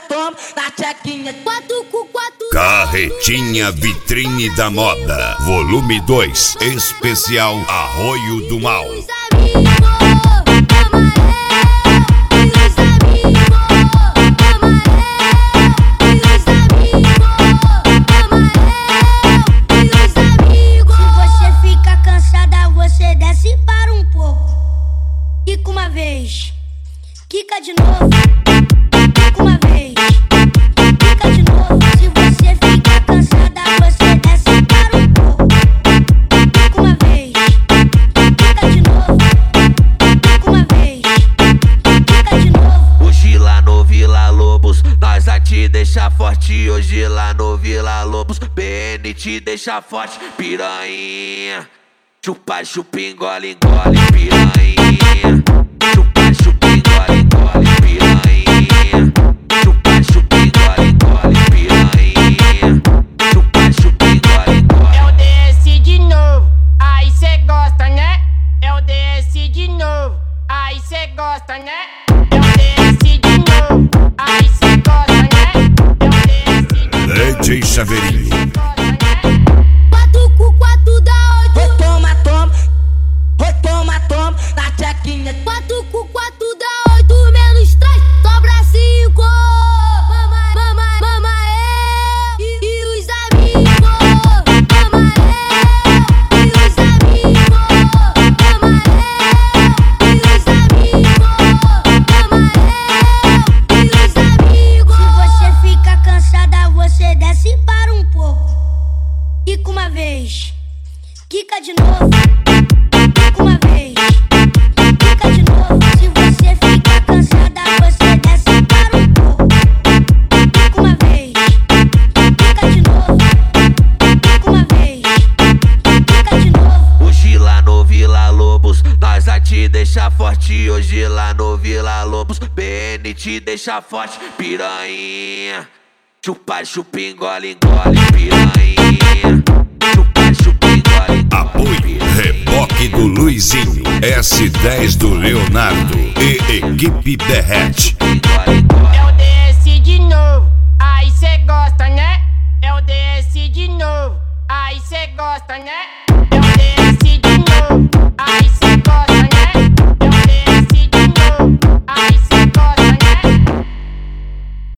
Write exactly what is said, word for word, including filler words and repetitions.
toma na tchequinha. Quatro com quatro. Carretinha Vitrine da Moda, volume dois, especial Arroio do Mal. Quica uma vez, quica de novo, quica uma vez, quica de novo. Se você fica cansada, você desce para um pouco. Quica uma vez, quica de novo, quica uma vez, quica de novo. Hoje lá no Vila Lobos, nós a te deixa forte. Hoje lá no Vila Lobos, B N te deixa forte. Piranha, chupa, chupa, engole, engole, piranha. Chupa, chupa, engole, engole, piranha. Chupa, chupa, engole, engole, piranha. Chupa, chupa, engole, engole. É o D S de novo, aí cê gosta, né? É o D S de novo, aí cê gosta, né? É o D S de novo, aí cê gosta, né? É o D S de novo. D J Chaveirinho. Quatro com quatro dá oito. Oi, toma, toma. Oi, toma, toma na tchequinha. Quatro com quatro dá oito, menos três, sobra cinco. Mama, mama, mama, é. E, e os amigos. Mama, é. E os amigos. Mama, é. E os amigos. Mama, é. E os amigos. Se você fica cansada, você desce para um pouco. Quica uma vez, quica de novo. Quica uma vez, quica de novo. Se você fica cansada, você desce para um pouco. Quica uma vez, quica de novo. Quica uma vez, quica de novo. Hoje lá no Vila Lobos, nós a te deixa forte. Hoje lá no Vila Lobos, B N te deixa forte. Piranha, chupa, chupa, engole, engole, piranha. Chupa, chupa, engole, engole. Apoio Reboque do Luizinho, S dez do Leonardo e Equipe Derrete. Engole, engole.